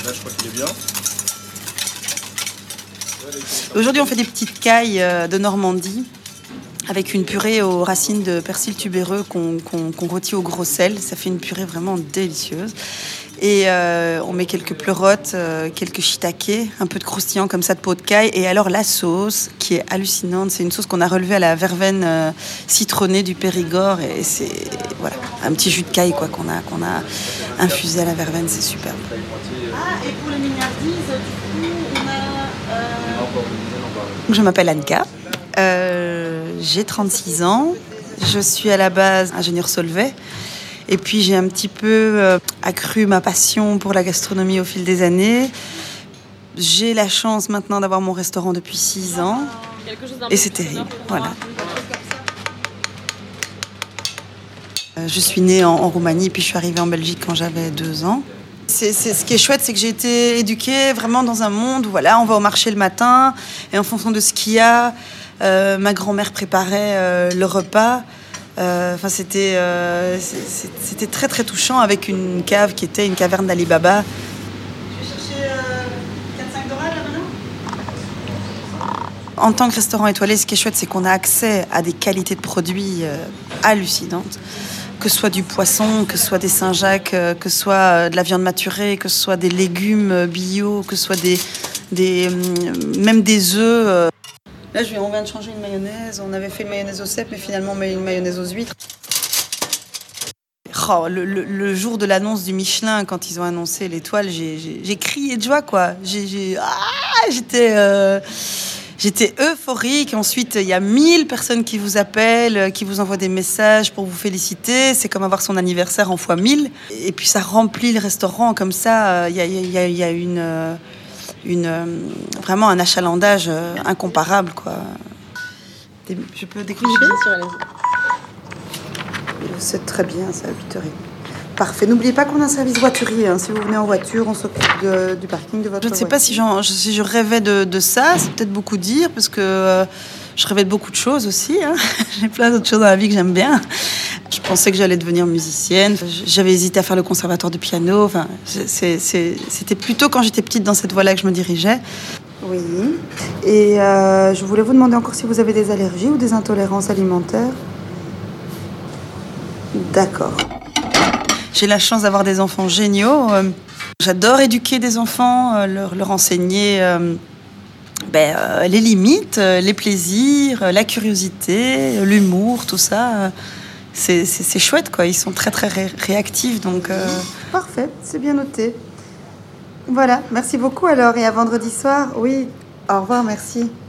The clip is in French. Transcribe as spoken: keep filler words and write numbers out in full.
Là, je crois qu'il est bien. Aujourd'hui, on fait des petites cailles de Normandie avec une purée aux racines de persil tubéreux qu'on, qu'on, qu'on rôtit au gros sel. Ça fait une purée vraiment délicieuse. Et euh, on met quelques pleurotes, euh, quelques shiitake, un peu de croustillant comme ça de peau de caille. Et alors la sauce, qui est hallucinante, c'est une sauce qu'on a relevée à la verveine euh, citronnée du Périgord. Et c'est voilà, un petit jus de caille quoi, qu'on a, qu'on a infusé à la verveine, c'est superbe. Ah, et pour les mignardises, du coup, on a... Euh... Je m'appelle Anka, euh, j'ai trente-six ans, je suis à la base ingénieure Solvay. Et puis j'ai un petit peu euh, accru ma passion pour la gastronomie au fil des années. J'ai la chance maintenant d'avoir mon restaurant depuis six ans. Et c'est terrible, voilà. Euh, je suis née en, en Roumanie, puis je suis arrivée en Belgique quand j'avais deux ans. C'est, c'est, ce qui est chouette, c'est que j'ai été éduquée vraiment dans un monde où voilà, on va au marché le matin, et en fonction de ce qu'il y a, euh, ma grand-mère préparait euh, le repas. Enfin, euh, c'était, euh, c'était très très touchant avec une cave qui était une caverne d'Ali Baba. Tu veux chercher euh, quatre cinq dorades là maintenant ? En tant que restaurant étoilé, ce qui est chouette, c'est qu'on a accès à des qualités de produits euh, hallucinantes. Que ce soit du poisson, que ce soit des Saint-Jacques, euh, que ce soit euh, de la viande maturée, que ce soit des légumes bio, que ce soit des, des, euh, même des œufs. Euh. Là, je viens, on vient de changer une mayonnaise. On avait fait une mayonnaise aux cèpes, mais finalement, on met une mayonnaise aux huîtres. Oh, le, le, le jour de l'annonce du Michelin, quand ils ont annoncé l'étoile, j'ai, j'ai, j'ai crié de joie, quoi. J'ai, j'ai, ah, j'étais, euh, j'étais euphorique. Ensuite, il y a mille personnes qui vous appellent, qui vous envoient des messages pour vous féliciter. C'est comme avoir son anniversaire en fois mille. Et puis, ça remplit le restaurant comme ça. Il y a, il y a, il y a une... Euh, Une, euh, vraiment un achalandage euh, incomparable, quoi. Des, je peux décrire Bien sûr, allez-y. C'est très bien, ça, à huit heures trente. Parfait. N'oubliez pas qu'on a un service voiturier. Hein. Si vous venez en voiture, on s'occupe de, du parking de votre voiture. Je ne sais pas si, j'en, si je rêvais de, de ça. C'est peut-être beaucoup dire, parce que euh, je rêvais de beaucoup de choses aussi. Hein. J'ai plein d'autres choses dans la vie que j'aime bien. Je pensais que j'allais devenir musicienne. J'avais hésité à faire le conservatoire de piano. Enfin, c'est, c'est, c'était plutôt quand j'étais petite dans cette voie-là que je me dirigeais. Oui. Et euh, je voulais vous demander encore si vous avez des allergies ou des intolérances alimentaires. D'accord. J'ai la chance d'avoir des enfants géniaux. J'adore éduquer des enfants, leur, leur enseigner euh, ben, euh, les limites, les plaisirs, la curiosité, l'humour, tout ça. C'est, c'est, c'est chouette, quoi. Ils sont très, très ré- réactifs. Donc, euh... Parfait, c'est bien noté. Voilà, merci beaucoup alors. Et à vendredi soir. Oui, au revoir, merci.